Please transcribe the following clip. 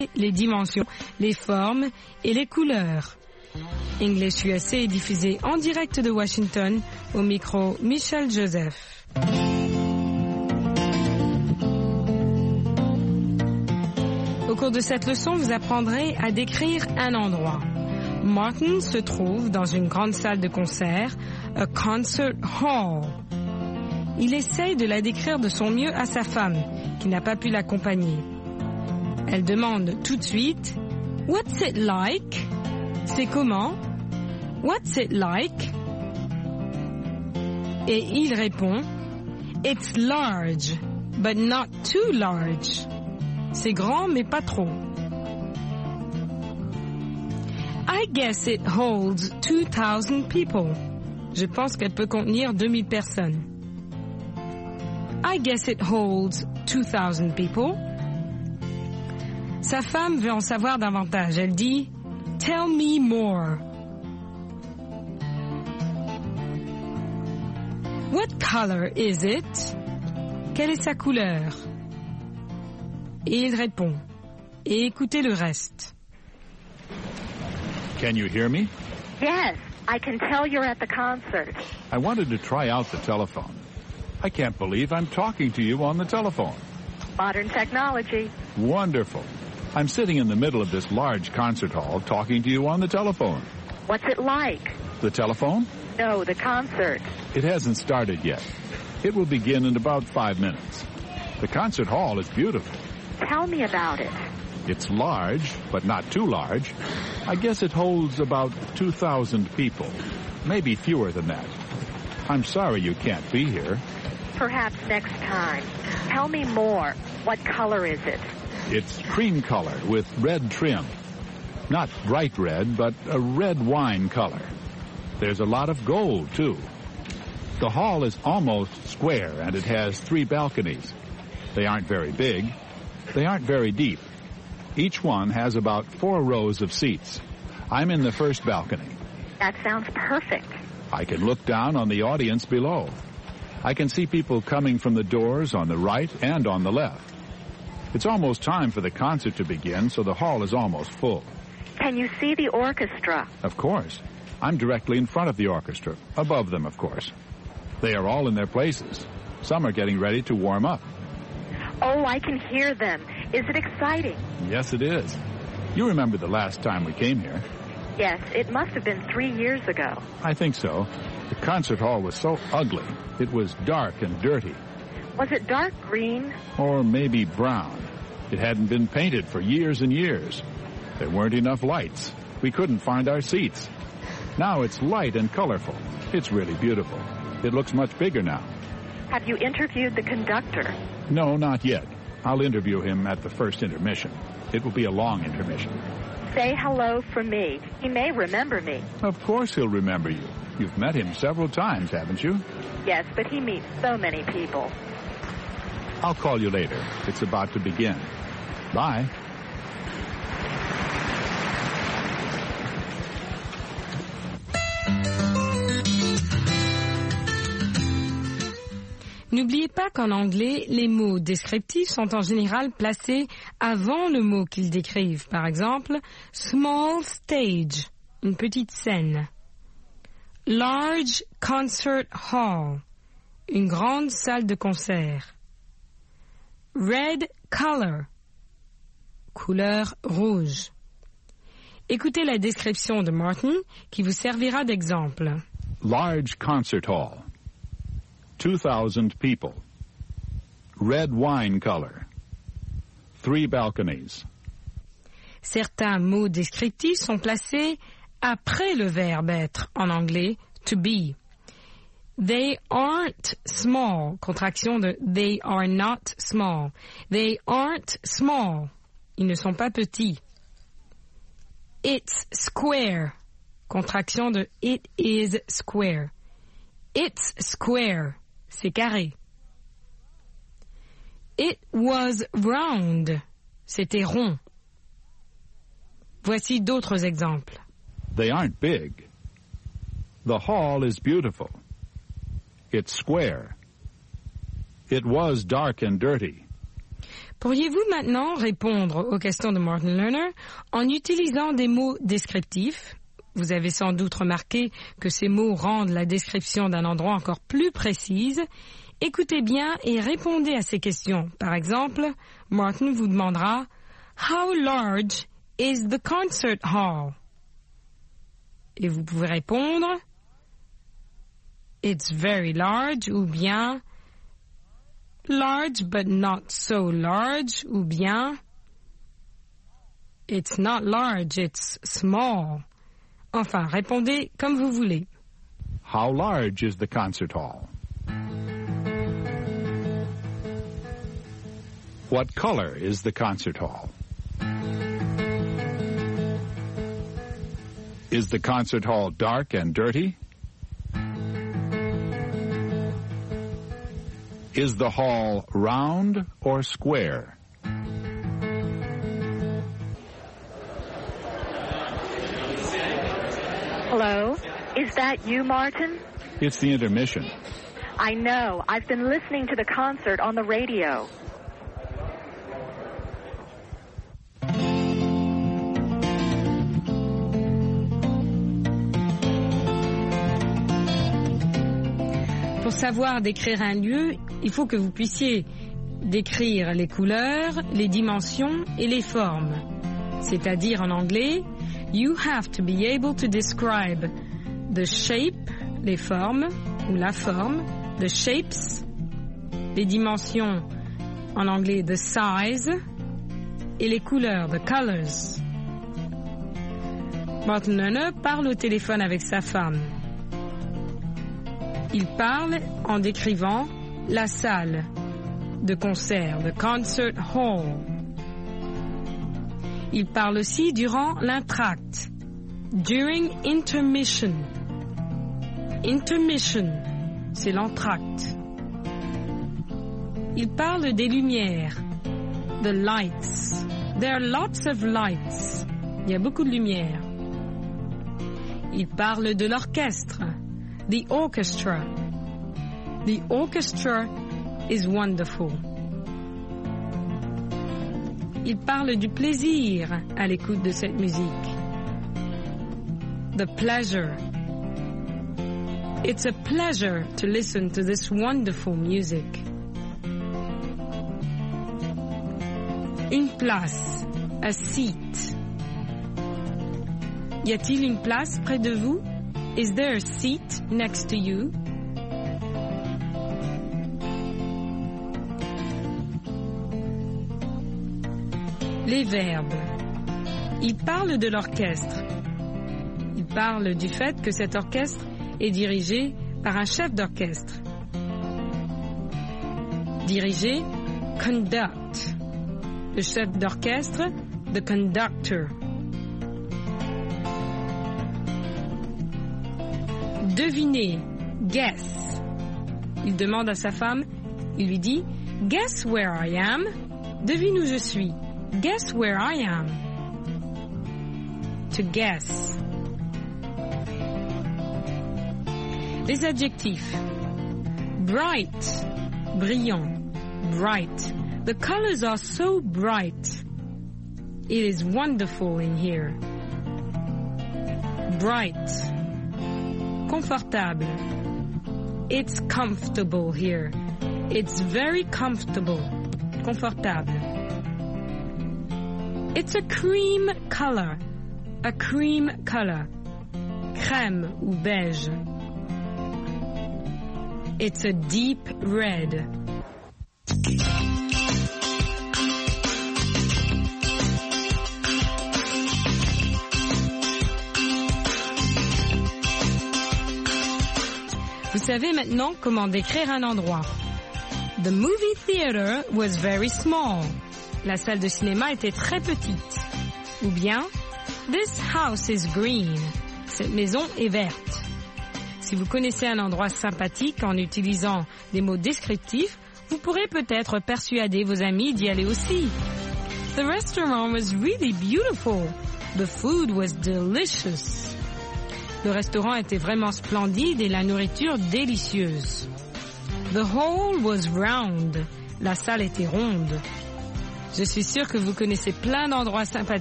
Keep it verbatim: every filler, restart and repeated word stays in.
les dimensions, les formes et les couleurs. English U S A est diffusé en direct de Washington, au micro Michel Joseph. Au cours de cette leçon, vous apprendrez à décrire un endroit. Martin se trouve dans une grande salle de concert, a concert hall. Il essaye de la décrire de son mieux à sa femme, qui n'a pas pu l'accompagner. Elle demande tout de suite « What's it like ?» C'est comment? What's it like? Et il répond It's large, but not too large. C'est grand, mais pas trop. I guess it holds two thousand people. Je pense qu'elle peut contenir deux mille personnes. I guess it holds two thousand people. Sa femme veut en savoir davantage. Elle dit Tell me more. What color is it? Quelle est sa couleur? Et il répond. Et écoutez le reste. Can you hear me? Yes, I can tell you're at the concert. I wanted to try out the telephone. I can't believe I'm talking to you on the telephone. Modern technology. Wonderful. I'm sitting in the middle of this large concert hall talking to you on the telephone. What's it like? The telephone? No, the concert. It hasn't started yet. It will begin in about five minutes. The concert hall is beautiful. Tell me about it. It's large, but not too large. I guess it holds about two thousand people, maybe fewer than that. I'm sorry you can't be here. Perhaps next time. Tell me more. What color is it? It's cream color with red trim. Not bright red, but a red wine color. There's a lot of gold, too. The hall is almost square, and it has three balconies. They aren't very big. They aren't very deep. Each one has about four rows of seats. I'm in the first balcony. That sounds perfect. I can look down on the audience below. I can see people coming from the doors on the right and on the left. It's almost time for the concert to begin, so the hall is almost full. Can you see the orchestra? Of course. I'm directly in front of the orchestra, above them, of course. They are all in their places. Some are getting ready to warm up. Oh, I can hear them. Is it exciting? Yes, it is. You remember the last time we came here. Yes, it must have been three years ago. I think so. The concert hall was so ugly. It was dark and dirty. Was it dark green? Or maybe brown. It hadn't been painted for years and years. There weren't enough lights. We couldn't find our seats. Now it's light and colorful. It's really beautiful. It looks much bigger now. Have you interviewed the conductor? No, not yet. I'll interview him at the first intermission. It will be a long intermission. Say hello from me. He may remember me. Of course he'll remember you. You've met him several times, haven't you? Yes, but he meets so many people. I'll call you later. It's about to begin. Bye. N'oubliez pas qu'en anglais, les mots descriptifs sont en général placés avant le mot qu'ils décrivent. Par exemple, small stage, une petite scène. Large concert hall, une grande salle de concert. Red color, couleur rouge. Écoutez la description de Martin qui vous servira d'exemple. Large concert hall. two thousand people. Red wine color. Three balconies. Certains mots descriptifs sont placés après le verbe être en anglais to be. They aren't small, contraction de they are not small. They aren't small. Ils ne sont pas petits. It's square, contraction de it is square. It's square. C'est carré. It was round. C'était rond. Voici d'autres exemples. They aren't big. The hall is beautiful. It's square. It was dark and dirty. Pourriez-vous maintenant répondre aux questions de Martin Lerner en utilisant des mots descriptifs? Vous avez sans doute remarqué que ces mots rendent la description d'un endroit encore plus précise. Écoutez bien et répondez à ces questions. Par exemple, Martin vous demandera « How large is the concert hall? » Et vous pouvez répondre « It's very large » ou bien « Large but not so large » ou bien « It's not large, it's small ». Enfin, répondez comme vous voulez. How large is the concert hall? What color is the concert hall? Is the concert hall dark and dirty? Is the hall round or square? Hello? Is that you, Martin? It's the intermission. I know. I've been listening to the concert on the radio. Pour savoir décrire un lieu, il faut que vous puissiez décrire les couleurs, les dimensions et les formes. C'est-à-dire en anglais, you have to be able to describe the shape, les formes, ou la forme, the shapes, les dimensions, en anglais the size, et les couleurs, the colors. Martin Lerner parle au téléphone avec sa femme. Il parle en décrivant la salle de concert, the concert hall. Il parle aussi durant l'entracte, during intermission. Intermission, c'est l'entracte. Il parle des lumières, the lights. There are lots of lights. Il y a beaucoup de lumière. Il parle de l'orchestre, the orchestra. The orchestra is wonderful. Il parle du plaisir à l'écoute de cette musique. The pleasure. It's a pleasure to listen to this wonderful music. Une place, a seat. Y a-t-il une place près de vous? Is there a seat next to you? Les verbes. Il parle de l'orchestre. Il parle du fait que cet orchestre est dirigé par un chef d'orchestre. Diriger, conduct. Le chef d'orchestre, the conductor. Deviner, guess. Il demande à sa femme, il lui dit, guess where I am. Devine où je suis. Guess where I am. To guess. Les adjectifs. Bright, brillant, bright. The colors are so bright. It is wonderful in here. Bright. Confortable. It's comfortable here. It's very comfortable. Confortable. It's a cream color. A cream color. Crème ou beige. It's a deep red. Vous savez maintenant comment décrire un endroit. The movie theater was very small. La salle de cinéma était très petite. Ou bien, this house is green. Cette maison est verte. Si vous connaissez un endroit sympathique en utilisant des mots descriptifs, vous pourrez peut-être persuader vos amis d'y aller aussi. The restaurant was really beautiful. The food was delicious. Le restaurant était vraiment splendide et la nourriture délicieuse. The hall was round. La salle était ronde. Je suis sûre que vous connaissez plein d'endroits sympathiques